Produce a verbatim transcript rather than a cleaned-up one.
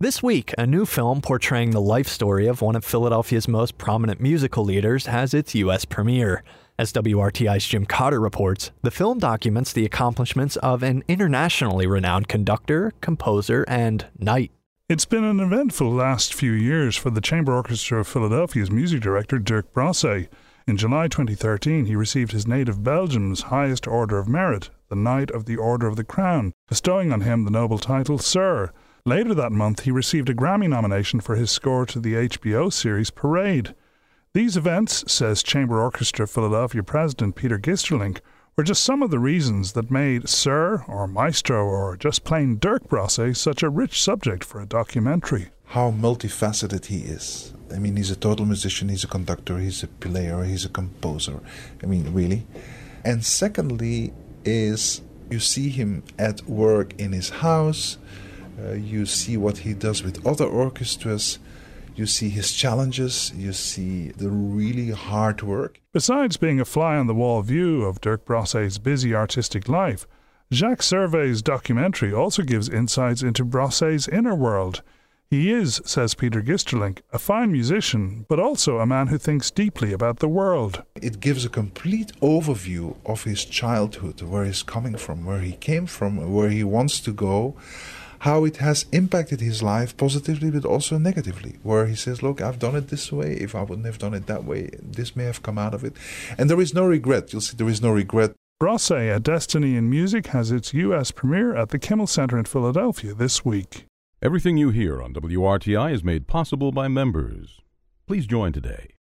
This week, a new film portraying the life story of one of Philadelphia's most prominent musical leaders has its U S premiere. As W R T I's Jim Cotter reports, the film documents the accomplishments of an internationally renowned conductor, composer, and knight. It's been an eventful last few years for the Chamber Orchestra of Philadelphia's music director, Dirk Brosse. In July twenty thirteen, he received his native Belgium's highest order of merit, the Knight of the Order of the Crown, bestowing on him the noble title Sir. Later that month, he received a Grammy nomination for his score to the H B O series Parade. These events, says Chamber Orchestra Philadelphia President Peter Gisterlink, were just some of the reasons that made Sir, or Maestro, or just plain Dirk Brosse such a rich subject for a documentary. How multifaceted he is. I mean, he's a total musician, he's a conductor, he's a player, he's a composer. I mean, really. And secondly is you see him at work in his house. Uh, you see what he does with other orchestras, you see his challenges, you see the really hard work. Besides being a fly-on-the-wall view of Dirk Brosse's busy artistic life, Jacques Servet's documentary also gives insights into Brosse's inner world. He is, says Peter Gisterlink, a fine musician, but also a man who thinks deeply about the world. It gives a complete overview of his childhood, where he's coming from, where he came from, where he wants to go, how it has impacted his life positively but also negatively, where he says, look, I've done it this way, if I wouldn't have done it that way, this may have come out of it. And there is no regret. You'll see there is no regret. Brosse, A Destiny in Music has its U S premiere at the Kimmel Center in Philadelphia this week. Everything you hear on W R T I is made possible by members. Please join today